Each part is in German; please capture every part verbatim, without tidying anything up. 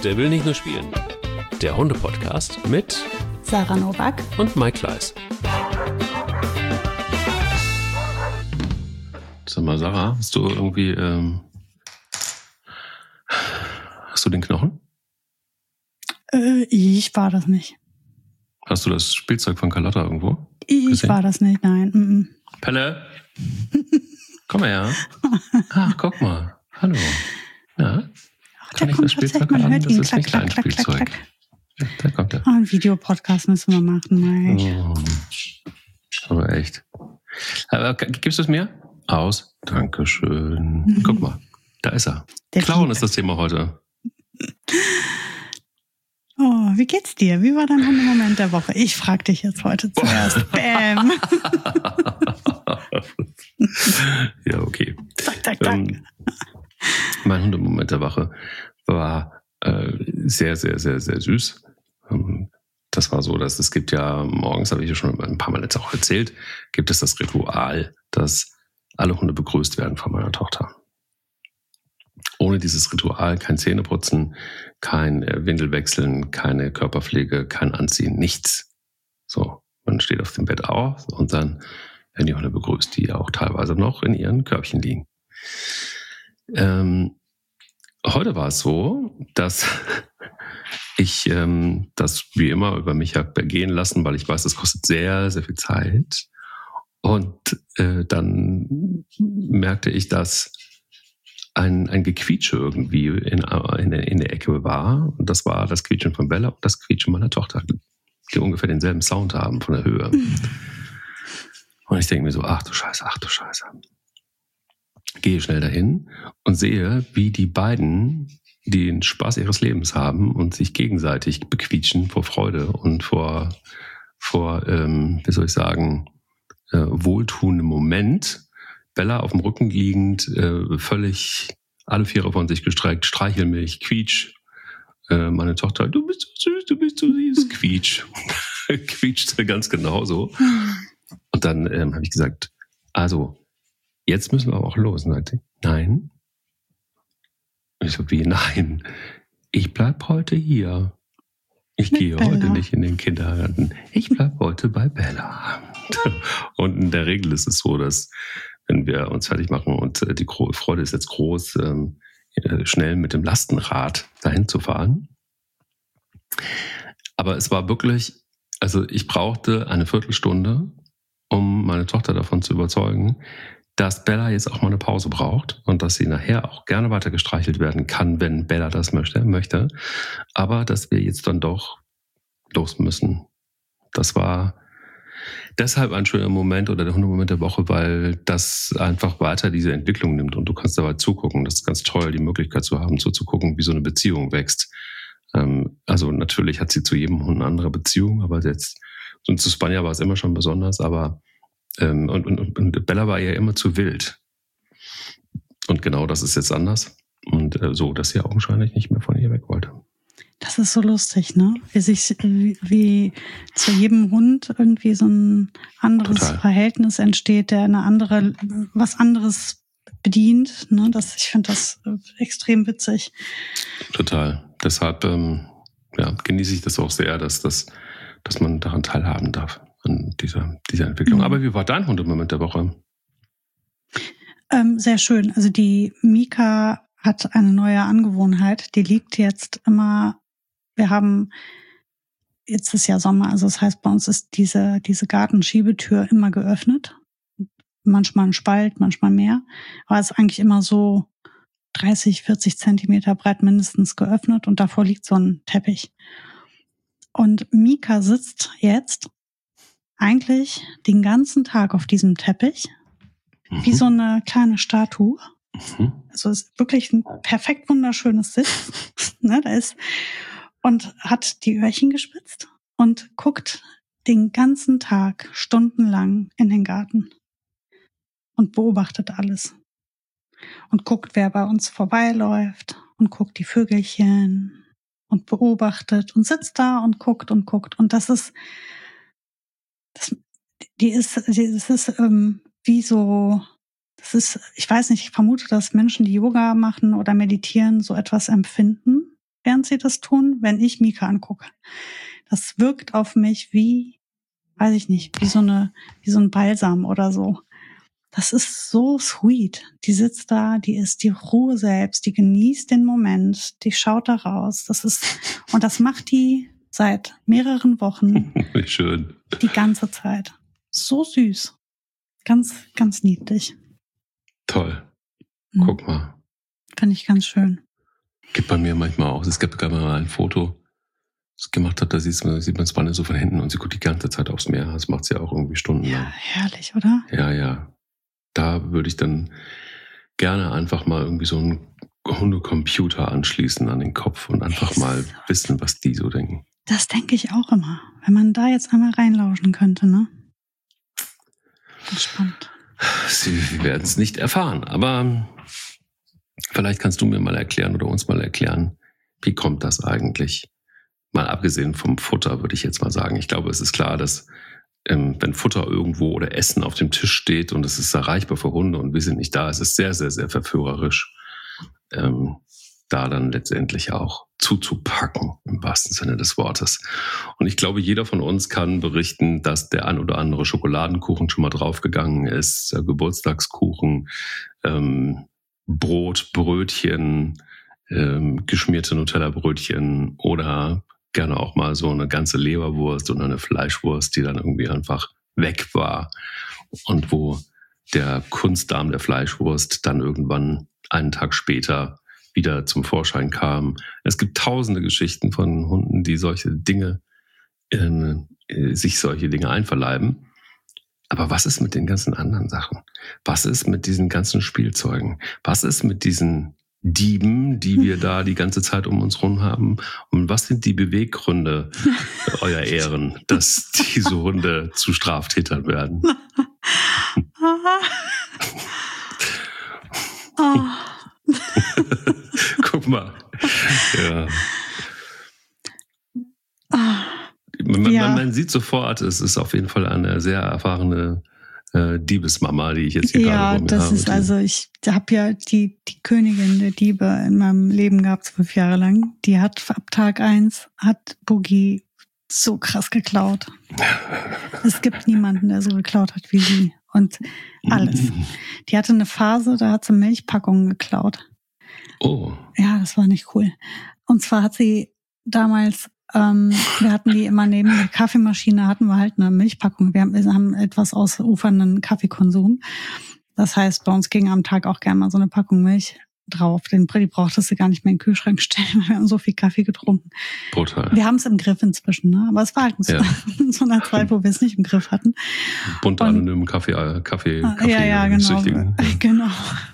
Der will nicht nur spielen. Der Hunde-Podcast mit Sarah Nowak und Mike Kleiss. Sag mal, Sarah, hast du irgendwie, ähm, hast du den Knochen? Äh, ich war das nicht. Hast du das Spielzeug von Carlotta irgendwo Ich gesehen? war das nicht, nein. Mm-mm. Pelle? Komm mal her. Ach, guck mal. Hallo. Ja, Ach, kann da ich kommt das Spielzeug tatsächlich, man haben? hört Das ihn. ist ein Klack, klack, kleines klack, klack, Spielzeug. klack. Ja, da kommt er. Oh, einen Videopodcast müssen wir machen, Mike. Oh, aber echt. Aber gibst du es mir? Aus. Dankeschön. Mhm. Guck mal, da ist er. Der Klauen Dieb. ist das Thema heute. Oh, wie geht's dir? Wie war dein Hundemoment der Woche? Ich frag dich jetzt heute zuerst. Bäm. Ja, okay. Zack, zack, zack. Ähm, mein Hundemoment der Woche war äh, sehr, sehr, sehr, sehr süß. Ähm, das war so, dass es gibt ja morgens, habe ich ja schon ein paar Mal jetzt auch erzählt, gibt es das Ritual, dass alle Hunde begrüßt werden von meiner Tochter. Ohne dieses Ritual kein Zähneputzen, kein äh, Windelwechseln, keine Körperpflege, kein Anziehen, nichts. So, man steht auf dem Bett auf und dann werden die Hunde begrüßt, die auch teilweise noch in ihren Körbchen liegen. Ähm, heute war es so, dass ich ähm, das wie immer über mich habe ergehen lassen, weil ich weiß, das kostet sehr, sehr viel Zeit. Und äh, dann merkte ich, dass ein, ein Gequietsche irgendwie in, in, der, in der Ecke war. Und das war das Quietschen von Bella und das Quietschen meiner Tochter, die ungefähr denselben Sound haben von der Höhe. Und ich denke mir so, ach du Scheiße, ach du Scheiße. Gehe schnell dahin und sehe, wie die beiden den Spaß ihres Lebens haben und sich gegenseitig bequietschen vor Freude und vor, vor ähm, wie soll ich sagen, äh, wohltuendem Moment. Bella auf dem Rücken liegend, äh, völlig alle Viere von sich gestreckt, streichel mich, quietsch. Äh, meine Tochter, du bist so süß, du bist so süß, quietsch. Quietschte ganz genauso. Und dann ähm, habe ich gesagt, also, jetzt müssen wir aber auch los. Und sagte, nein. Und ich so, wie, nein? Ich bleib heute hier. Ich Mit gehe Bella. heute nicht in den Kindergarten. Ich bleib heute bei Bella. Und in der Regel ist es so, dass wenn wir uns fertig machen und die Freude ist jetzt groß, ähm, schnell mit dem Lastenrad dahin zu fahren. Aber es war wirklich, also ich brauchte eine Viertelstunde, um meine Tochter davon zu überzeugen, dass Bella jetzt auch mal eine Pause braucht und dass sie nachher auch gerne weiter gestreichelt werden kann, wenn Bella das möchte, möchte. Aber dass wir jetzt dann doch los müssen. Das war deshalb ein schöner Moment oder der Hundemoment der Woche, weil das einfach weiter diese Entwicklung nimmt und du kannst dabei zugucken. Das ist ganz toll, die Möglichkeit zu haben, zuzugucken, wie so eine Beziehung wächst. Ähm, also natürlich hat sie zu jedem Hund eine andere Beziehung, aber jetzt, und zu Spanja war es immer schon besonders, aber ähm, und, und, und Bella war ja immer zu wild. Und genau das ist jetzt anders. Und äh, so, dass sie augenscheinlich nicht mehr von ihr weg wollte. Das ist so lustig, ne? Wie sich, wie, wie zu jedem Hund irgendwie so ein anderes Total. Verhältnis entsteht, der eine andere, was anderes bedient, ne? Das, ich finde das extrem witzig. Total. Deshalb ähm, ja, genieße ich das auch sehr, dass, das, dass man daran teilhaben darf, an dieser, dieser Entwicklung. Mhm. Aber wie war dein Hundemoment der Woche? Ähm, sehr schön. Also die Mika hat eine neue Angewohnheit. Die liegt jetzt immer, wir haben, jetzt ist ja Sommer, also das heißt, bei uns ist diese, diese Gartenschiebetür immer geöffnet. Manchmal ein Spalt, manchmal mehr. Aber es ist eigentlich immer so dreißig, vierzig Zentimeter breit mindestens geöffnet und davor liegt so ein Teppich. Und Mika sitzt jetzt eigentlich den ganzen Tag auf diesem Teppich, Mhm. wie so eine kleine Statue. Mhm. Also es ist wirklich ein perfekt wunderschönes Sitz. ne, da ist, und hat die Öhrchen gespitzt und guckt den ganzen Tag stundenlang in den Garten und beobachtet alles. Und guckt, wer bei uns vorbeiläuft und guckt die Vögelchen und beobachtet und sitzt da und guckt und guckt. Und das ist, das, die ist, die, das ist ähm, wie so, das ist, ich weiß nicht, ich vermute, dass Menschen, die Yoga machen oder meditieren, so etwas empfinden. während sie das tun, wenn ich Mika angucke. Das wirkt auf mich wie, weiß ich nicht, wie so eine, wie so ein Balsam oder so. Das ist so sweet. Die sitzt da, die ist die Ruhe selbst, die genießt den Moment, die schaut da raus. Das ist, und das macht die seit mehreren Wochen. Wie schön. Die ganze Zeit. So süß. Ganz, ganz niedlich. Toll. Mhm. Guck mal. Finde ich ganz schön. Gibt bei mir manchmal auch. Es gibt gerade mal ein Foto, das gemacht hat, da sieht man, sieht man Spanne so von hinten und sie guckt die ganze Zeit aufs Meer. Das macht sie auch irgendwie stundenlang. Ja, herrlich, oder? Ja, ja. Da würde ich dann gerne einfach mal irgendwie so einen Hundecomputer anschließen an den Kopf und einfach mal wissen, was die so denken. Das denke ich auch immer. Wenn man da jetzt einmal reinlauschen könnte, ne? Das ist spannend. Sie werden es nicht erfahren, aber vielleicht kannst du mir mal erklären oder uns mal erklären, wie kommt das eigentlich? Mal abgesehen vom Futter, würde ich jetzt mal sagen. Ich glaube, es ist klar, dass ähm, wenn Futter irgendwo oder Essen auf dem Tisch steht und es ist erreichbar für Hunde und wir sind nicht da, es ist sehr, sehr, sehr verführerisch, ähm, da dann letztendlich auch zuzupacken, im wahrsten Sinne des Wortes. Und ich glaube, jeder von uns kann berichten, dass der ein oder andere Schokoladenkuchen schon mal draufgegangen ist, äh, Geburtstagskuchen, ähm, Brot, Brötchen, ähm, geschmierte Nutella-Brötchen oder gerne auch mal so eine ganze Leberwurst oder eine Fleischwurst, die dann irgendwie einfach weg war und wo der Kunstdarm der Fleischwurst dann irgendwann einen Tag später wieder zum Vorschein kam. Es gibt tausende Geschichten von Hunden, die solche Dinge, äh, sich solche Dinge einverleiben. Aber was ist mit den ganzen anderen Sachen? Was ist mit diesen ganzen Spielzeugen? Was ist mit diesen Dieben, die wir da die ganze Zeit um uns rum haben? Und was sind die Beweggründe, euer Ehren, dass diese Hunde zu Straftätern werden? Oh. Guck mal. Ja. Ah. Man, Ja. man, man sieht sofort, es ist auf jeden Fall eine sehr erfahrene äh, Diebesmama, die ich jetzt hier ja, gerade vor mir das habe. ist also, ich habe ja die, die Königin der Diebe in meinem Leben gehabt, fünf Jahre lang. Die hat ab Tag eins, hat Boogie so krass geklaut. Es gibt niemanden, der so geklaut hat wie sie. Und alles. Die hatte eine Phase, da hat sie Milchpackungen geklaut. Oh. Ja, das war nicht cool. Und zwar hat sie damals, ähm, wir hatten die immer neben der Kaffeemaschine, hatten wir halt eine Milchpackung. Wir haben, wir haben etwas ausufernden Kaffeekonsum. Das heißt, bei uns ging am Tag auch gerne mal so eine Packung Milch drauf. Den die brauchtest du gar nicht mehr in den Kühlschrank stellen, weil wir haben so viel Kaffee getrunken. Brutal. Wir haben es im Griff inzwischen, ne? Aber es war halt so, Ja. in so einer Zeit, wo wir es nicht im Griff hatten. Bunte anonymen Kaffee, äh, Kaffee, Kaffee. Ja, ja, genau. Süchtigen. Genau.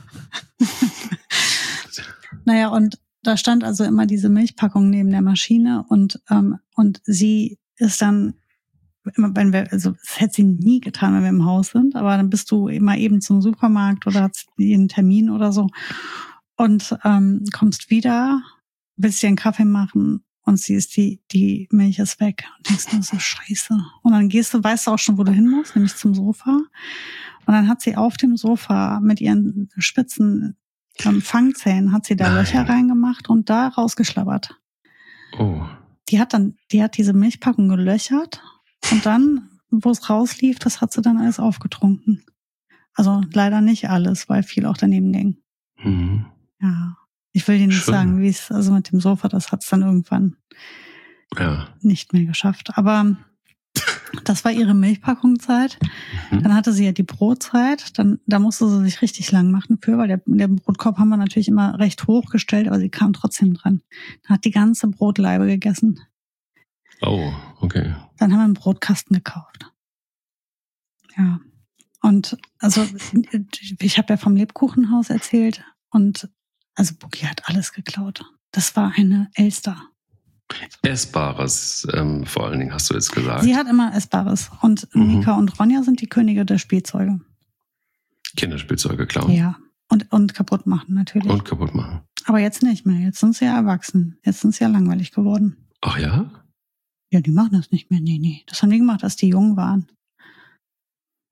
Naja, und da stand also immer diese Milchpackung neben der Maschine und ähm, und sie ist dann immer, wenn wir, also das hätte sie nie getan, wenn wir im Haus sind, aber dann bist du immer eben zum Supermarkt oder hast einen Termin oder so und ähm, kommst wieder, willst dir einen Kaffee machen und siehst, die die Milch ist weg und denkst nur so Scheiße. Und dann gehst du, weißt du auch schon, wo du hin musst, nämlich zum Sofa. Und dann hat sie auf dem Sofa mit ihren spitzen ähm, Fangzähnen hat sie da Nein. Löcher reingemacht und da rausgeschlabbert. Oh. Die hat dann, die hat diese Milchpackung gelöchert und dann, wo es rauslief, das hat sie dann alles aufgetrunken. Also leider nicht alles, weil viel auch daneben ging. Mhm. Ja, ich will dir nicht Schön. sagen, wie es, also mit dem Sofa, das hat es dann irgendwann Ja. nicht mehr geschafft. Aber das war ihre Milchpackungszeit. Mhm. Dann hatte sie ja die Brotzeit. Dann, da musste sie sich richtig lang machen für, weil der, der Brotkorb haben wir natürlich immer recht hoch gestellt, aber sie kam trotzdem dran. Dann hat die ganze Brotlaibe gegessen. Oh, okay. Dann haben wir einen Brotkasten gekauft. Ja. Und also ich habe ja vom Lebkuchenhaus erzählt und also Boogie hat alles geklaut. Das war eine Elster. Essbares, ähm, vor allen Dingen hast du jetzt gesagt. Sie hat immer Essbares. Und Mhm. Mika und Ronja sind die Könige der Spielzeuge. Kinderspielzeuge klauen. Ja. Und, und kaputt machen natürlich. Und kaputt machen. Aber jetzt nicht mehr. Jetzt sind sie ja erwachsen. Jetzt sind sie ja langweilig geworden. Ach ja? Ja, die machen das nicht mehr. Nee, nee. Das haben die gemacht, als die jung waren.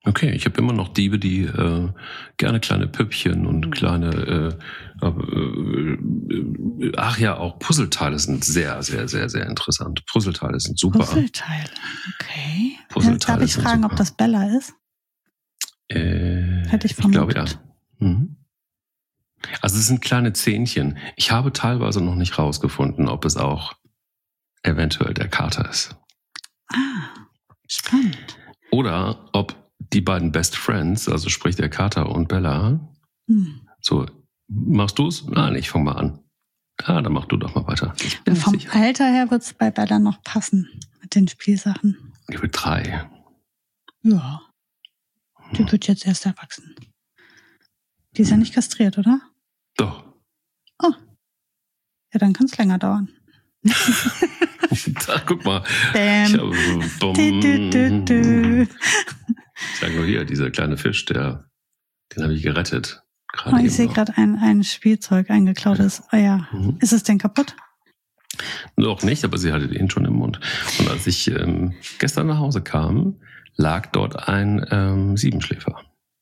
Okay, ich habe immer noch Diebe, die äh, gerne kleine Püppchen und kleine, äh, äh, äh, ach ja, auch Puzzleteile sind sehr, sehr, sehr, sehr interessant. Puzzleteile sind super. Puzzleteile, okay. Puzzleteile Darf ich fragen, super. ob das Bella ist? Äh, Hätte ich ich glaube vermutet. ja. Mhm. Also es sind kleine Zähnchen. Ich habe teilweise noch nicht rausgefunden, ob es auch eventuell der Kater ist. Ah, spannend. Oder ob die beiden Best Friends, also sprich der Kater und Bella, Hm. so, machst du es? Nein, ich fange mal an. Ah, dann mach du doch mal weiter. Ich bin Vom sicher. Alter her wird es bei Bella noch passen mit den Spielsachen. Ich will drei. Ja. Die wird jetzt erst erwachsen. Die ist ja nicht kastriert, oder? Doch. Oh. Ja, dann kann es länger dauern. Da, guck mal. Bäm. Ich, hab, Du, du, du, du. ich sag nur hier, dieser kleine Fisch, der, den habe ich gerettet. Oh, ich sehe gerade ein, ein Spielzeug, ein geklautes. Oh ja. Mhm. Ist es denn kaputt? Noch nicht, aber sie hatte ihn schon im Mund. Und als ich ähm, gestern nach Hause kam, lag dort ein ähm, Siebenschläfer.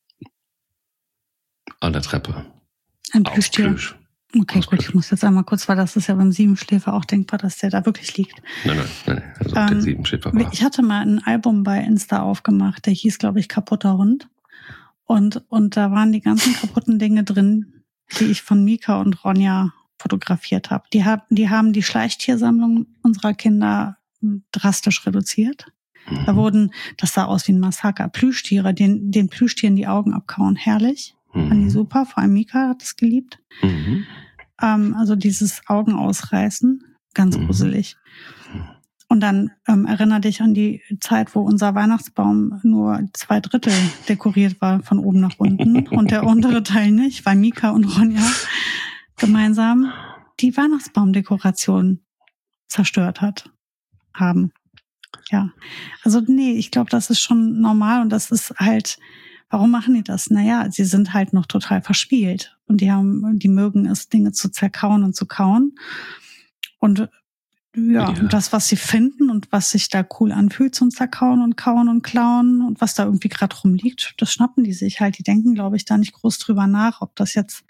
An der Treppe. Ein Auf Plüschtier. Plüsch. Okay, gut, ich muss jetzt einmal kurz, weil das ist ja beim Siebenschläfer auch denkbar, dass der da wirklich liegt. Nein, nein, nein, also Ähm, der Siebenschläfer war. Ich hatte mal ein Album bei Insta aufgemacht, der hieß, glaube ich, Kaputter Hund. Und, und da waren die ganzen kaputten Dinge drin, die ich von Mika und Ronja fotografiert habe. Die haben, die haben die Schleichtiersammlung unserer Kinder drastisch reduziert. Mhm. Da wurden, das sah aus wie ein Massaker, Plüschtiere, den, den Plüschtieren die Augen abkauen, herrlich. Mhm. Fand die super, vor allem Mika hat es geliebt. Mhm. Ähm, also dieses Augen ausreißen, ganz Mhm. gruselig. Und dann ähm, erinnere dich an die Zeit, wo unser Weihnachtsbaum nur zwei Drittel dekoriert war, von oben nach unten und der untere Teil nicht, weil Mika und Ronja gemeinsam die Weihnachtsbaumdekoration zerstört hat, haben. Ja, also nee, ich glaube, das ist schon normal und das ist halt, warum machen die das? Naja, sie sind halt noch total verspielt und die haben, die mögen es, Dinge zu zerkauen und zu kauen und ja, Ja. und das, was sie finden und was sich da cool anfühlt zum Zerkauen und Kauen und Klauen und was da irgendwie gerade rumliegt, das schnappen die sich halt. Die denken, glaube ich, da nicht groß drüber nach, ob das jetzt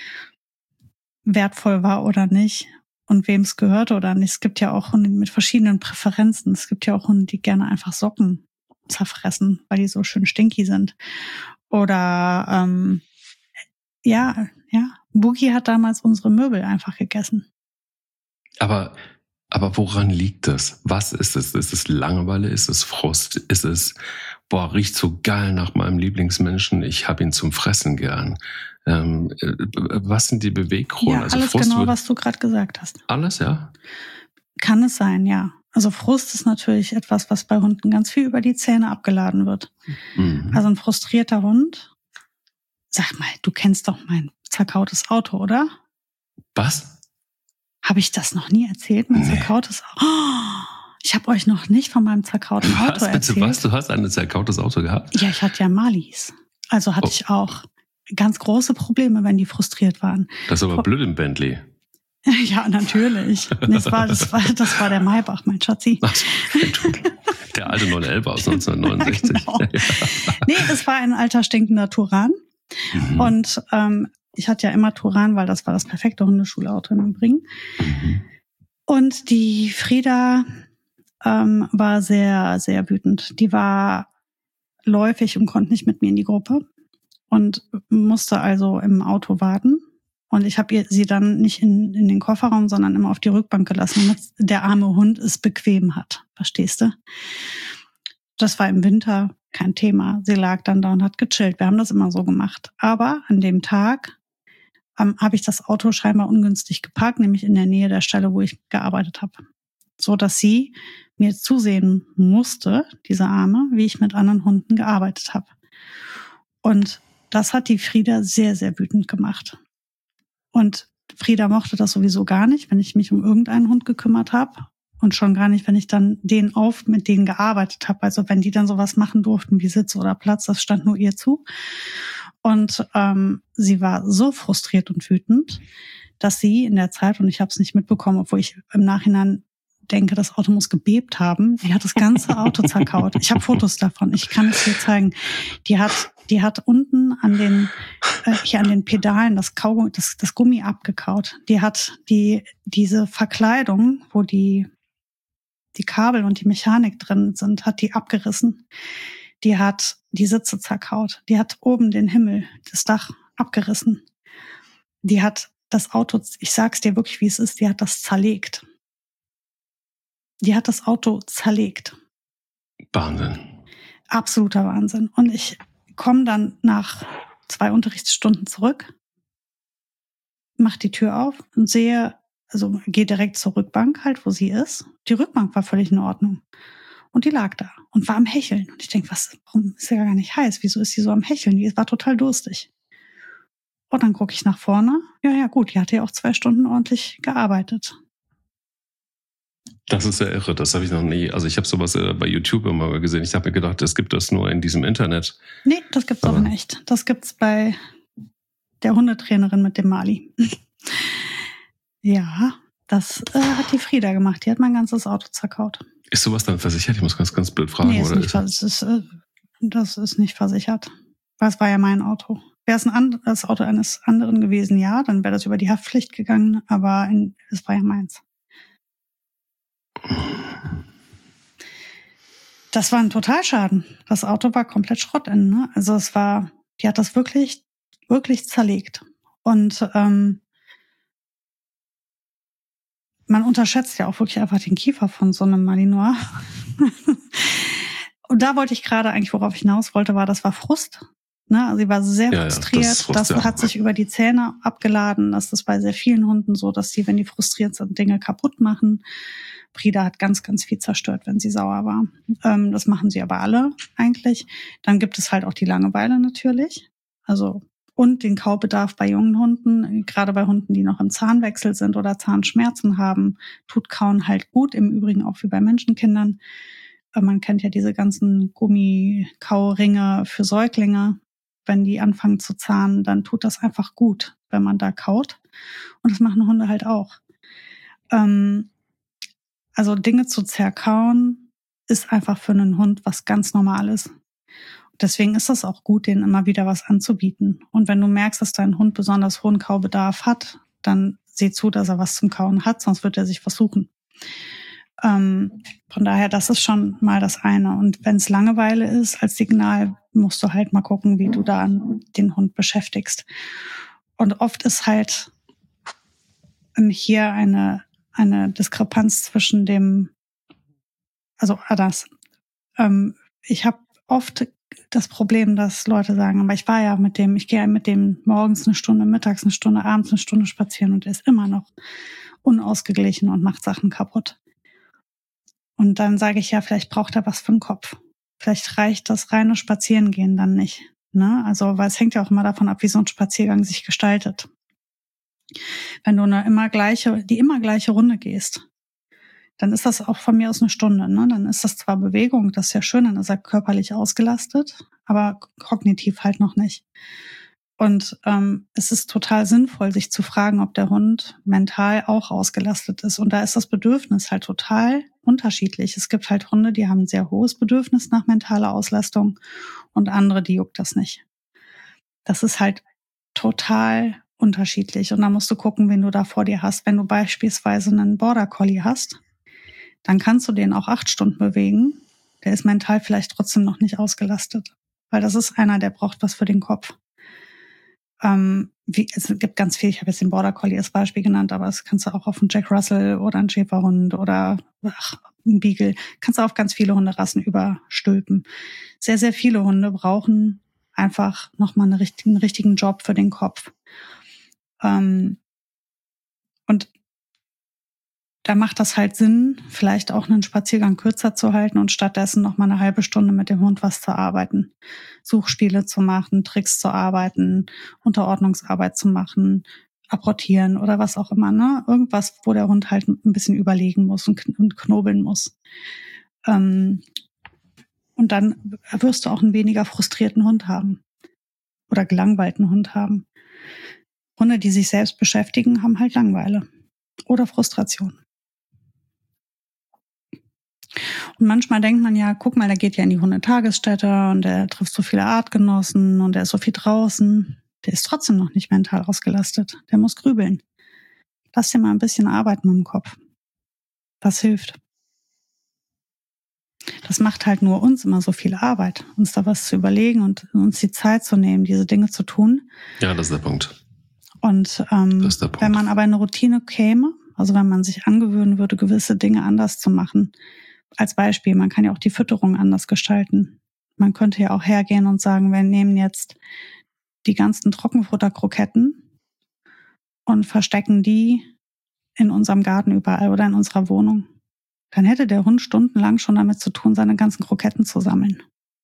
wertvoll war oder nicht und wem es gehört oder nicht. Es gibt ja auch Hunde mit verschiedenen Präferenzen. Es gibt ja auch Hunde, die gerne einfach Socken zerfressen, weil die so schön stinky sind. Oder ähm, ja, ja, Boogie hat damals unsere Möbel einfach gegessen. Aber, aber woran liegt das? Was ist es? Ist es Langeweile? Ist es Frust? Ist es, boah, riecht so geil nach meinem Lieblingsmenschen, ich habe ihn zum Fressen gern? Ähm, äh, was sind die Beweggründe? Ja, also alles Frust genau, wird, was du gerade gesagt hast. alles, ja? Kann es sein, ja. Also Frust ist natürlich etwas, was bei Hunden ganz viel über die Zähne abgeladen wird. Mhm. Also ein frustrierter Hund, sag mal, du kennst doch mein zerkautes Auto, oder? Was? Habe ich das noch nie erzählt, mein Nee. zerkautes Auto? Oh, ich habe euch noch nicht von meinem zerkauten Auto Was, bitte, erzählt. was? Du hast ein zerkautes Auto gehabt? Ja, ich hatte ja Malis. Also hatte Oh. ich auch ganz große Probleme, wenn die frustriert waren. Das ist aber Vor- blöd im Bentley. Ja, natürlich. Das war, das war, das war der Maybach, mein Schatzi. Ach so, Entschuldigung. Der alte neun elf aus neunzehnhundertneunundsechzig. Genau. Nee, es war ein alter stinkender Turan. Mhm. Und ähm, ich hatte ja immer Turan, weil das war das perfekte Hundeschulauto im Übrigen. Mhm. Und die Frieda ähm, war sehr, sehr wütend. Die war läufig und konnte nicht mit mir in die Gruppe und musste also im Auto warten. Und ich habe sie dann nicht in, in den Kofferraum, sondern immer auf die Rückbank gelassen, damit der arme Hund es bequem hat. Verstehst du? Das war im Winter kein Thema. Sie lag dann da und hat gechillt. Wir haben das immer so gemacht. Aber an dem Tag ähm, habe ich das Auto scheinbar ungünstig geparkt, nämlich in der Nähe der Stelle, wo ich gearbeitet habe. So dass sie mir zusehen musste, diese Arme, wie ich mit anderen Hunden gearbeitet habe. Und das hat die Frieda sehr, sehr wütend gemacht. Und Frieda mochte das sowieso gar nicht, wenn ich mich um irgendeinen Hund gekümmert habe. Und schon gar nicht, wenn ich dann den auf mit denen gearbeitet habe. Also wenn die dann sowas machen durften wie Sitz oder Platz, das stand nur ihr zu. Und ähm, sie war so frustriert und wütend, dass sie in der Zeit, und ich habe es nicht mitbekommen, obwohl ich im Nachhinein denke, das Auto muss gebebt haben. Die hat das ganze Auto zerkaut. Ich habe Fotos davon. Ich kann es dir zeigen. Die hat, die hat unten an den, äh, hier an den Pedalen das Kaugummi, das, das Gummi abgekaut. Die hat die, diese Verkleidung, wo die, die Kabel und die Mechanik drin sind, hat die abgerissen. Die hat die Sitze zerkaut. Die hat oben den Himmel, das Dach abgerissen. Die hat das Auto, ich sag's dir wirklich, wie es ist, die hat das zerlegt. Die hat das Auto zerlegt. Wahnsinn. Absoluter Wahnsinn. Und ich komme dann nach zwei Unterrichtsstunden zurück, mache die Tür auf und sehe, also gehe direkt zur Rückbank halt, wo sie ist. Die Rückbank war völlig in Ordnung. Und die lag da und war am Hecheln. Und ich denke, was, warum ist sie ja gar nicht heiß? Wieso ist sie so am Hecheln? Die war total durstig. Und dann gucke ich nach vorne. Ja, ja, gut, die hatte ja auch zwei Stunden ordentlich gearbeitet. Das ist ja irre, das habe ich noch nie. Also ich habe sowas bei YouTube immer mal gesehen. Ich habe mir gedacht, es gibt das nur in diesem Internet. Nee, das gibt's auch nicht. Das gibt's bei der Hundetrainerin mit dem Mali. Ja, das äh, hat die Frieda gemacht. Die hat mein ganzes Auto zerkaut. Ist sowas dann versichert? Ich muss ganz, ganz blöd fragen. Nee, ist oder nicht, ist es, äh, das ist nicht versichert. Weil es war ja mein Auto. Wäre es ein and- das Auto eines anderen gewesen, ja, dann wäre das über die Haftpflicht gegangen. Aber in, es war ja meins. Das war ein Totalschaden. Das Auto war komplett Schrott innen, ne? Also es war, die hat das wirklich, wirklich zerlegt. Und ähm, man unterschätzt ja auch wirklich einfach den Kiefer von so einem Malinois. Und da wollte ich gerade eigentlich, worauf ich hinaus wollte, war, das war Frust. Ne? Also sie war sehr ja, frustriert. Ja, das, Frust, das ja. hat sich über die Zähne abgeladen. Das ist bei sehr vielen Hunden so, dass sie, wenn die frustriert sind, Dinge kaputt machen. Frieda hat ganz, ganz viel zerstört, wenn sie sauer war. Ähm, das machen sie aber alle eigentlich. Dann gibt es halt auch die Langeweile natürlich. Also und den Kaubedarf bei jungen Hunden, gerade bei Hunden, die noch im Zahnwechsel sind oder Zahnschmerzen haben, tut Kauen halt gut. Im Übrigen auch wie bei Menschenkindern. Man kennt ja diese ganzen Gummikauringe für Säuglinge. Wenn die anfangen zu zahnen, dann tut das einfach gut, wenn man da kaut. Und das machen Hunde halt auch. Ähm, also Dinge zu zerkauen ist einfach für einen Hund was ganz Normales. Deswegen ist es auch gut, denen immer wieder was anzubieten. Und wenn du merkst, dass dein Hund besonders hohen Kaubedarf hat, dann sieh zu, dass er was zum Kauen hat, sonst wird er sich versuchen. Ähm, von daher, das ist schon mal das eine. Und wenn es Langeweile ist als Signal, musst du halt mal gucken, wie du da den Hund beschäftigst. Und oft ist halt hier eine, eine Diskrepanz zwischen dem, also das. Ähm, ich habe oft das Problem, dass Leute sagen, aber ich war ja mit dem, ich gehe mit dem morgens eine Stunde, mittags eine Stunde, abends eine Stunde spazieren und der ist immer noch unausgeglichen und macht Sachen kaputt. Und dann sage ich ja, vielleicht braucht er was für den Kopf. Vielleicht reicht das reine Spazierengehen dann nicht. Ne? Also, weil es hängt ja auch immer davon ab, wie so ein Spaziergang sich gestaltet. Wenn du eine immer gleiche, die immer gleiche Runde gehst, dann ist das auch von mir aus eine Stunde. Ne? Dann ist das zwar Bewegung, das ist ja schön, dann ist er körperlich ausgelastet, aber kognitiv halt noch nicht. Und ähm, es ist total sinnvoll, sich zu fragen, ob der Hund mental auch ausgelastet ist. Und da ist das Bedürfnis halt total unterschiedlich. Es gibt halt Hunde, die haben ein sehr hohes Bedürfnis nach mentaler Auslastung und andere, die juckt das nicht. Das ist halt total unterschiedlich. Und da musst du gucken, wen du da vor dir hast. Wenn du beispielsweise einen Border Collie hast, dann kannst du den auch acht Stunden bewegen. Der ist mental vielleicht trotzdem noch nicht ausgelastet. Weil das ist einer, der braucht was für den Kopf. Ähm, wie, es gibt ganz viel, ich habe jetzt den Border Collie als Beispiel genannt, aber es kannst du auch auf einen Jack Russell oder einen Schäferhund oder ach, einen Beagle, kannst du auf ganz viele Hunderassen überstülpen. Sehr, sehr viele Hunde brauchen einfach nochmal einen richtigen, einen richtigen Job für den Kopf. Ähm, und da macht das halt Sinn, vielleicht auch einen Spaziergang kürzer zu halten und stattdessen noch mal eine halbe Stunde mit dem Hund was zu arbeiten. Suchspiele zu machen, Tricks zu arbeiten, Unterordnungsarbeit zu machen, apportieren oder was auch immer. Ne? Irgendwas, wo der Hund halt ein bisschen überlegen muss und knobeln muss. Und dann wirst du auch einen weniger frustrierten Hund haben oder gelangweilten Hund haben. Hunde, die sich selbst beschäftigen, haben halt Langeweile oder Frustration. Und manchmal denkt man ja, guck mal, der geht ja in die Hundetagesstätte und der trifft so viele Artgenossen und der ist so viel draußen. Der ist trotzdem noch nicht mental ausgelastet. Der muss grübeln. Lass dir mal ein bisschen arbeiten im Kopf. Das hilft. Das macht halt nur uns immer so viel Arbeit, uns da was zu überlegen und uns die Zeit zu nehmen, diese Dinge zu tun. Ja, das ist der Punkt. Und ähm, das ist der Punkt. Wenn man aber in eine Routine käme, also wenn man sich angewöhnen würde, gewisse Dinge anders zu machen, als Beispiel, man kann ja auch die Fütterung anders gestalten. Man könnte ja auch hergehen und sagen, wir nehmen jetzt die ganzen Trockenfutterkroketten und verstecken die in unserem Garten überall oder in unserer Wohnung. Dann hätte der Hund stundenlang schon damit zu tun, seine ganzen Kroketten zu sammeln.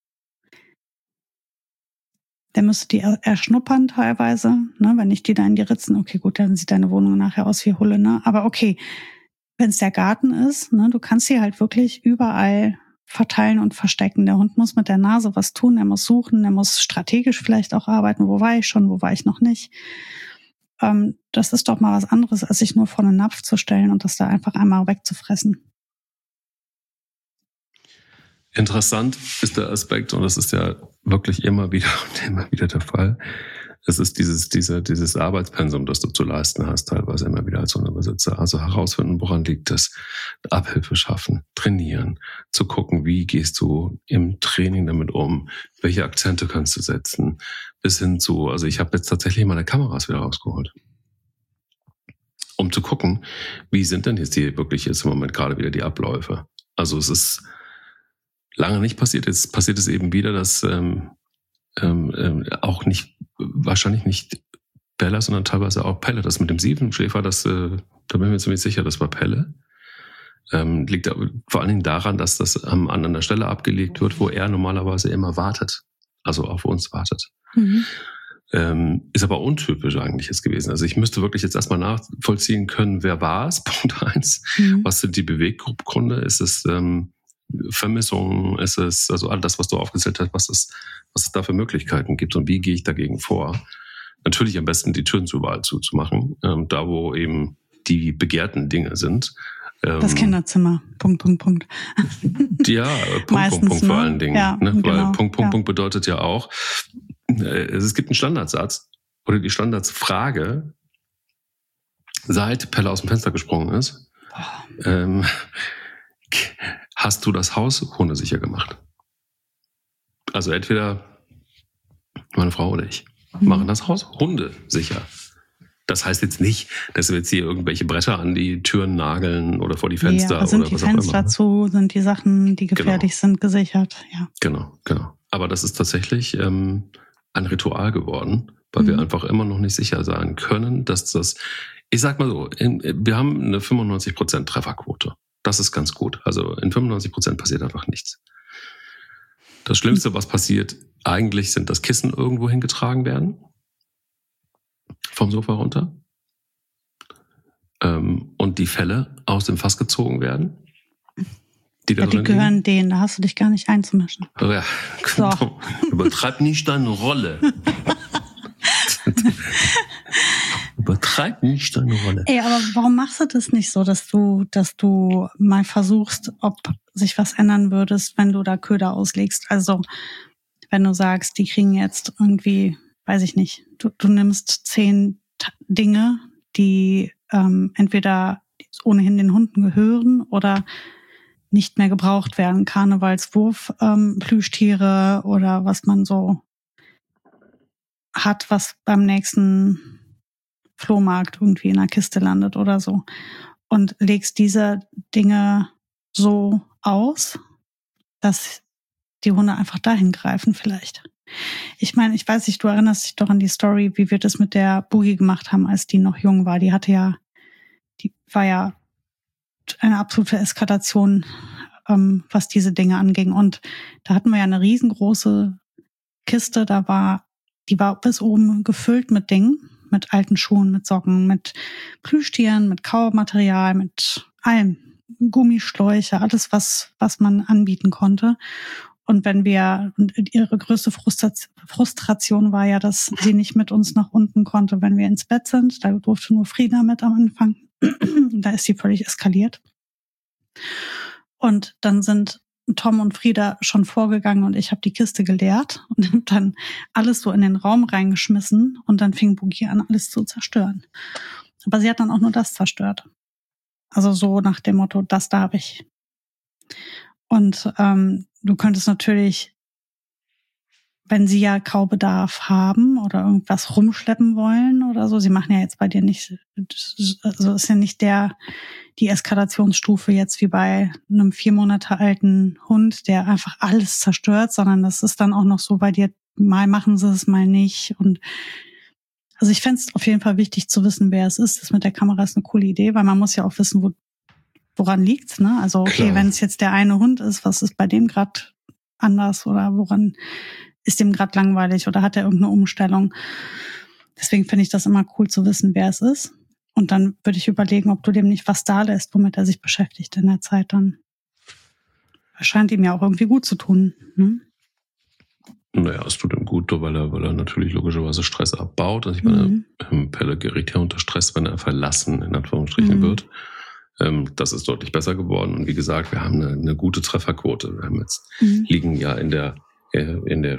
Der müsste die erschnuppern teilweise, ne, wenn ich die da in die Ritzen, okay, gut, dann sieht deine Wohnung nachher aus wie Hulle, ne, aber okay, wenn es der Garten ist, ne, du kannst sie halt wirklich überall verteilen und verstecken. Der Hund muss mit der Nase was tun, er muss suchen, er muss strategisch vielleicht auch arbeiten, wo war ich schon, wo war ich noch nicht. Ähm, das ist doch mal was anderes, als sich nur vor einen Napf zu stellen und das da einfach einmal wegzufressen. Interessant ist der Aspekt, und das ist ja wirklich immer wieder und immer wieder der Fall. Es ist dieses, diese, dieses Arbeitspensum, das du zu leisten hast, teilweise immer wieder als Hundebesitzer. Also herausfinden, woran liegt es, Abhilfe schaffen, trainieren, zu gucken, wie gehst du im Training damit um, welche Akzente kannst du setzen, bis hin zu, also ich habe jetzt tatsächlich meine Kameras wieder rausgeholt, um zu gucken, wie sind denn jetzt die wirklich jetzt im Moment gerade wieder die Abläufe. Also es ist lange nicht passiert, jetzt passiert es eben wieder, dass ähm, ähm, auch nicht, wahrscheinlich nicht Bella, sondern teilweise auch Pelle. Das mit dem Siebenschläfer, das, äh, da bin ich mir ziemlich sicher, das war Pelle. Ähm, liegt vor allen Dingen daran, dass das ähm, an einer Stelle abgelegt wird, wo er normalerweise immer wartet, also auf uns wartet. Mhm. Ähm, ist aber untypisch eigentlich jetzt gewesen. Also ich müsste wirklich jetzt erstmal nachvollziehen können, wer war es, Punkt eins. Mhm. Was sind die Beweggründe? Ist es ähm, Vermissung, ist es, also all das, was du aufgezählt hast, was es, was es da für Möglichkeiten gibt und wie gehe ich dagegen vor? Natürlich am besten die Türen zu überall zuzumachen, ähm, da wo eben die begehrten Dinge sind. Ähm, das Kinderzimmer, Punkt, Punkt, Punkt. Ja, Punkt, Meistens, Punkt, Punkt ne? vor allen Dingen. Ja, ne? Weil genau, Punkt, Punkt, ja. Punkt bedeutet ja auch, äh, es gibt einen Standardsatz oder die Standardsfrage, seit Pelle aus dem Fenster gesprungen ist, oh. ähm, hast du das Haus hundesicher gemacht? Also entweder meine Frau oder ich mhm. machen das Haus hundesicher. Das heißt jetzt nicht, dass wir jetzt hier irgendwelche Bretter an die Türen nageln oder vor die Fenster ja, sind oder die was Fenster auch immer. zu, sind die Sachen, die gefährlich genau. sind, gesichert. Ja. Genau, genau. Aber das ist tatsächlich ähm, ein Ritual geworden, weil mhm. wir einfach immer noch nicht sicher sein können, dass das, ich sag mal so, in, wir haben eine fünfundneunzig Prozent Trefferquote. Das ist ganz gut. Also in fünfundneunzig Prozent passiert einfach nichts. Das Schlimmste, was passiert, eigentlich sind, dass Kissen irgendwo hingetragen werden. Vom Sofa runter. Ähm, und die Felle aus dem Fass gezogen werden. Die, da ja, die gehören denen, da hast du dich gar nicht einzumischen. Ja, so. Übertreib nicht deine Rolle. Übertreib nicht deine Rolle. Ey, aber warum machst du das nicht so, dass du, dass du mal versuchst, ob sich was ändern würdest, wenn du da Köder auslegst? Also, wenn du sagst, die kriegen jetzt irgendwie, weiß ich nicht, du, du nimmst zehn T- Dinge, die ähm, entweder ohnehin den Hunden gehören oder nicht mehr gebraucht werden. Karnevalswurf, ähm, Plüschtiere oder was man so hat, was beim nächsten Flohmarkt irgendwie in einer Kiste landet oder so. Und legst diese Dinge so aus, dass die Hunde einfach dahin greifen vielleicht. Ich meine, ich weiß nicht, du erinnerst dich doch an die Story, wie wir das mit der Boogie gemacht haben, als die noch jung war. Die hatte ja, die war ja eine absolute Eskalation, ähm, was diese Dinge anging. Und da hatten wir ja eine riesengroße Kiste, da war, die war bis oben gefüllt mit Dingen, mit alten Schuhen, mit Socken, mit Plüschtieren, mit Kaumaterial, mit allem, Gummischläuche, alles, was, was man anbieten konnte. Und wenn wir, und ihre größte Frustration war ja, dass sie nicht mit uns nach unten konnte, wenn wir ins Bett sind. Da durfte nur Frieda mit am Anfang. Da ist sie völlig eskaliert. Und dann sind Tom und Frieda schon vorgegangen und ich habe die Kiste geleert und habe dann alles so in den Raum reingeschmissen und dann fing Boogie an, alles zu zerstören. Aber sie hat dann auch nur das zerstört. Also so nach dem Motto, das darf ich. Und ähm, du könntest natürlich, wenn sie ja Kaubedarf haben oder irgendwas rumschleppen wollen oder so, sie machen ja jetzt bei dir nicht, also ist ja nicht der die Eskalationsstufe jetzt wie bei einem vier Monate alten Hund, der einfach alles zerstört, sondern das ist dann auch noch so bei dir, mal machen sie es, mal nicht. Und also ich fände es auf jeden Fall wichtig zu wissen, wer es ist. Das mit der Kamera ist eine coole Idee, weil man muss ja auch wissen, wo, woran liegt's, ne? Also okay, wenn es jetzt der eine Hund ist, was ist bei dem gerade anders oder woran ist dem gerade langweilig oder hat er irgendeine Umstellung? Deswegen finde ich das immer cool zu wissen, wer es ist. Und dann würde ich überlegen, ob du dem nicht was da lässt, womit er sich beschäftigt in der Zeit dann. Es scheint ihm ja auch irgendwie gut zu tun. Ne? Naja, es tut ihm gut, weil er, weil er natürlich logischerweise Stress abbaut. Also ich meine, mhm. Pelle gerät ja unter Stress, wenn er verlassen, in Anführungsstrichen, mhm. wird. Ähm, das ist deutlich besser geworden. Und wie gesagt, wir haben eine, eine gute Trefferquote. Wir haben jetzt, mhm. liegen ja in der in der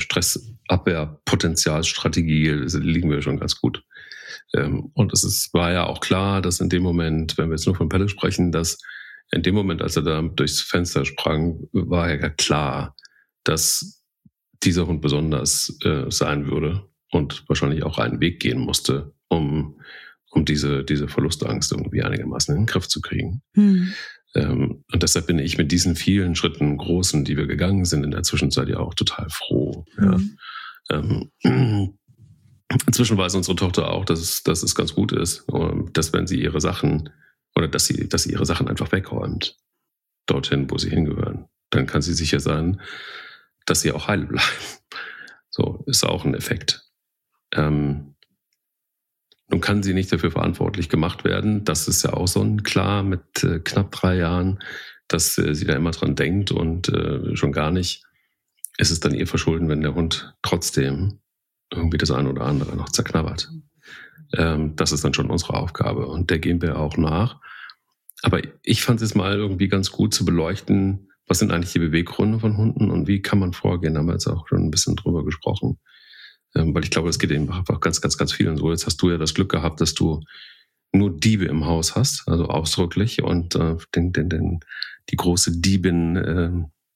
Stressabwehrpotenzialstrategie liegen wir schon ganz gut. Und es ist, war ja auch klar, dass in dem Moment, wenn wir jetzt nur von Pelle sprechen, dass in dem Moment, als er da durchs Fenster sprang, war ja klar, dass dieser Hund besonders äh, sein würde und wahrscheinlich auch einen Weg gehen musste, um, um diese, diese Verlustangst irgendwie einigermaßen in den Griff zu kriegen. Hm. Und deshalb bin ich mit diesen vielen Schritten großen, die wir gegangen sind, in der Zwischenzeit ja auch total froh. Mhm. Ja. Ähm, inzwischen weiß unsere Tochter auch, dass es, dass es ganz gut ist, dass wenn sie ihre Sachen oder dass sie, dass sie ihre Sachen einfach wegräumt, dorthin, wo sie hingehören, dann kann sie sicher sein, dass sie auch heil bleiben. So ist auch ein Effekt. Ähm, Nun kann sie nicht dafür verantwortlich gemacht werden. Das ist ja auch so ein klar mit äh, knapp drei Jahren, dass äh, sie da immer dran denkt und äh, schon gar nicht ist es dann ihr Verschulden, wenn der Hund trotzdem irgendwie das eine oder andere noch zerknabbert. Ähm, das ist dann schon unsere Aufgabe und der gehen wir auch nach. Aber ich fand es mal irgendwie ganz gut zu beleuchten, was sind eigentlich die Beweggründe von Hunden und wie kann man vorgehen. Da haben wir jetzt auch schon ein bisschen drüber gesprochen. Weil ich glaube, es geht eben einfach ganz, ganz, ganz vielen so. Jetzt hast du ja das Glück gehabt, dass du nur Diebe im Haus hast, also ausdrücklich, und äh, den, den, den, die große Diebin äh,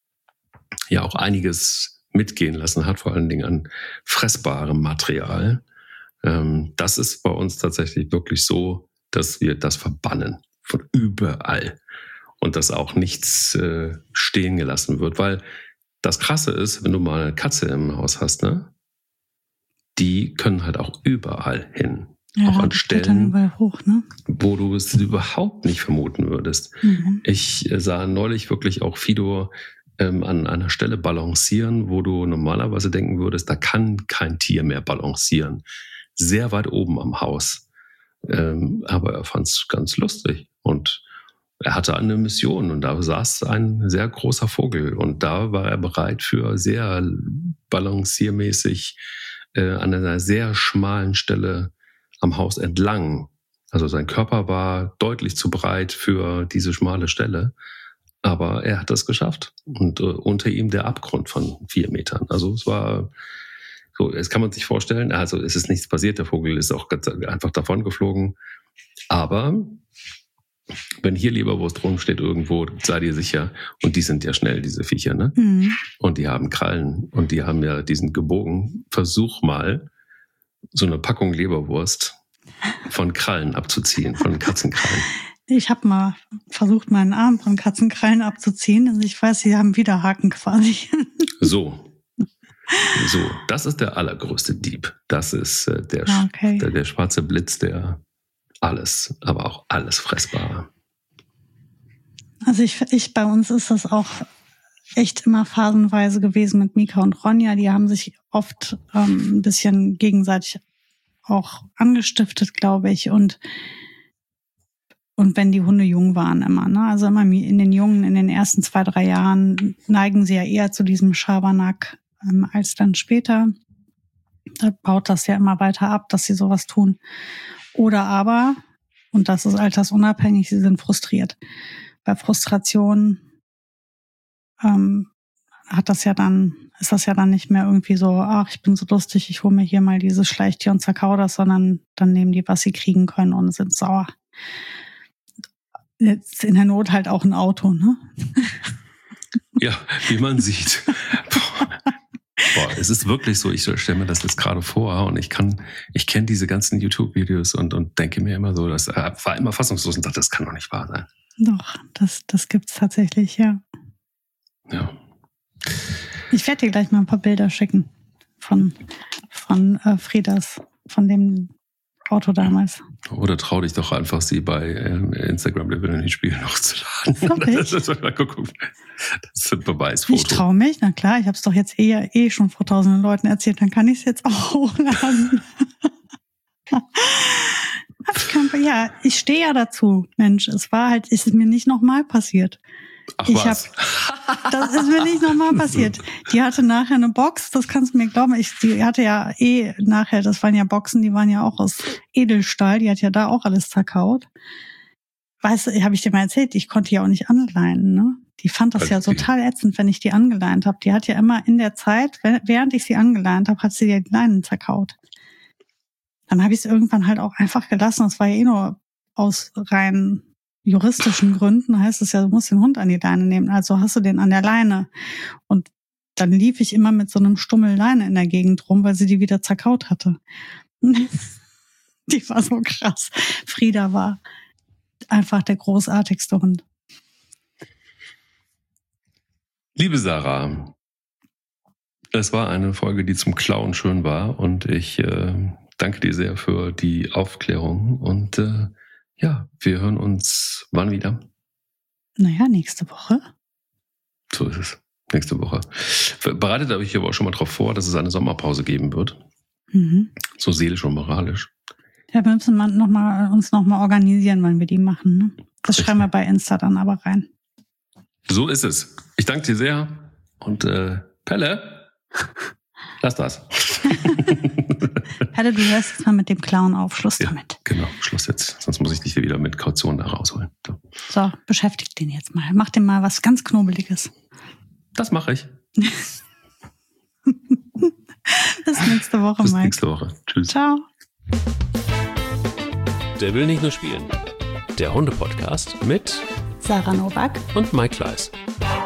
ja auch einiges mitgehen lassen hat, vor allen Dingen an fressbarem Material. Ähm, das ist bei uns tatsächlich wirklich so, dass wir das verbannen von überall und dass auch nichts äh, stehen gelassen wird. Weil das Krasse ist, wenn du mal eine Katze im Haus hast, ne? Die können halt auch überall hin. Ja, auch an Stellen, hoch, ne? wo du es überhaupt nicht vermuten würdest. Mhm. Ich sah neulich wirklich auch Fido ähm, an einer Stelle balancieren, wo du normalerweise denken würdest, da kann kein Tier mehr balancieren. Sehr weit oben am Haus. Ähm, aber er fand es ganz lustig. Und er hatte eine Mission und da saß ein sehr großer Vogel. Und da war er bereit für sehr balanciermäßig äh, an einer sehr schmalen Stelle am Haus entlang. Also sein Körper war deutlich zu breit für diese schmale Stelle. Aber er hat das geschafft. Und äh, unter ihm der Abgrund von vier Metern. Also es war so, das kann man sich vorstellen. Also es ist nichts passiert. Der Vogel ist auch ganz einfach davon geflogen. Aber wenn hier Leberwurst rumsteht irgendwo, sei dir sicher. Und die sind ja schnell, diese Viecher, ne? Mhm. Und die haben Krallen. Und die haben ja diesen gebogen. Versuch mal, so eine Packung Leberwurst von Krallen abzuziehen, von Katzenkrallen. Ich habe mal versucht, meinen Arm von Katzenkrallen abzuziehen. Also ich weiß, sie haben Widerhaken quasi. So. So, das ist der allergrößte Dieb. Das ist äh, der, okay. der, der schwarze Blitz, der alles, aber auch alles Fressbare. Also ich, ich bei uns ist das auch echt immer phasenweise gewesen mit Mika und Ronja. Die haben sich oft ähm, ein bisschen gegenseitig auch angestiftet, glaube ich. Und und wenn die Hunde jung waren immer, ne? Also immer in den Jungen, in den ersten zwei, drei Jahren neigen sie ja eher zu diesem Schabernack ähm, als dann später. Da baut das ja immer weiter ab, dass sie sowas tun. Oder aber, und das ist altersunabhängig, sie sind frustriert. Bei Frustration ähm, hat das ja dann, ist das ja dann nicht mehr irgendwie so, ach, ich bin so lustig, ich hole mir hier mal dieses Schleichtier und zerkau das, sondern dann nehmen die, was sie kriegen können und sind sauer. Jetzt in der Not halt auch ein Auto, ne? Ja, wie man sieht. Boah, es ist wirklich so, ich stelle mir das jetzt gerade vor und ich kann, ich kenne diese ganzen YouTube-Videos und, und denke mir immer so, das war immer fassungslos und dachte, das kann doch nicht wahr sein. Doch, das, das gibt's tatsächlich, ja. Ja. Ich werde dir gleich mal ein paar Bilder schicken von, von äh, Friedas, von dem Auto damals. Oder trau dich doch einfach, sie bei ähm, Instagram Level in die Spiele noch zu laden. Das ist, das ist ein Beweisfoto. Ich traue mich, na klar, ich habe es doch jetzt eh, eh schon vor tausenden Leuten erzählt, dann kann ich es jetzt auch hochladen. Ja, ich stehe ja dazu, Mensch. Es war halt, ist es mir nicht nochmal passiert. Ach ich was? Hab, das ist mir nicht nochmal passiert. Die hatte nachher eine Box, das kannst du mir glauben. Ich, die hatte ja eh nachher, das waren ja Boxen, die waren ja auch aus Edelstahl. Die hat ja da auch alles zerkaut. Weißt du, habe ich dir mal erzählt, ich konnte ja auch nicht anleihen, ne? Die fand das ja total ätzend, wenn ich die angeleint habe. Die hat ja immer in der Zeit, während ich sie angeleint habe, hat sie ja die Leinen zerkaut. Dann habe ich es irgendwann halt auch einfach gelassen. Das war ja eh nur aus rein juristischen Gründen. Heißt es ja, du musst den Hund an die Leine nehmen. Also hast du den an der Leine. Und dann lief ich immer mit so einem Stummel Leine in der Gegend rum, weil sie die wieder zerkaut hatte. Die war so krass. Frieda war einfach der großartigste Hund. Liebe Sarah, es war eine Folge, die zum Klauen schön war und ich äh, danke dir sehr für die Aufklärung und äh, ja, wir hören uns wann wieder? Naja, nächste Woche. So ist es, nächste Woche. Bereitet habe ich aber auch schon mal darauf vor, dass es eine Sommerpause geben wird. Mhm. So seelisch und moralisch. Ja, wir müssen noch mal, uns nochmal organisieren, wann wir die machen. Ne? Das Richtig. Schreiben wir bei Insta dann aber rein. So ist es. Ich danke dir sehr und äh, Pelle, lass das. Pelle, du hörst jetzt mal mit dem Clown auf. Schluss ja, damit. Genau, Schluss jetzt. Sonst muss ich dich wieder mit Kaution da rausholen. So, so beschäftigt den jetzt mal. Mach dem mal was ganz Knobeliges. Das mache ich. Bis nächste Woche, Bis Mike. nächste Woche. Tschüss. Ciao. Der will nicht nur spielen. Der Hunde-Podcast mit Sarah Novak und Mike Kleiss.